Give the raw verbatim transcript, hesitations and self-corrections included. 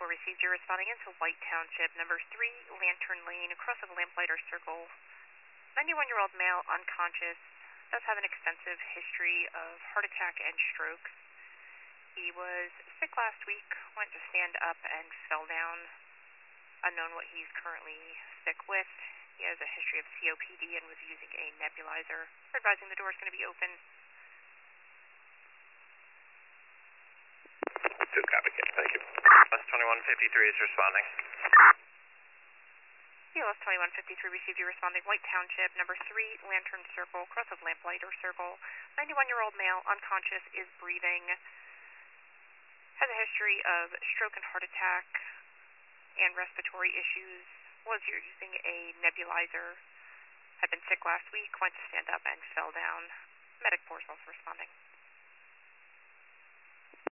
received. You're responding into White Township, number three, Lantern Lane, across of Lamplighter Circle. ninety-one-year-old male, unconscious, does have an extensive history of heart attack and strokes. He was sick last week, went to stand up and fell down. Unknown what he's currently sick with. He has a history of C O P D and was using a nebulizer. We're advising the door is going to be open. Two copy, thank you. Bus twenty-one fifty-three is responding. C L S twenty-one fifty-three received. You responding White Township, number three, Lantern Circle, cross of Lamplighter Circle. ninety-one-year-old male, unconscious, is breathing. Has a history of stroke and heart attack and respiratory issues. Was using a nebulizer. Had been sick last week, went to stand up and fell down. Medic force also responding.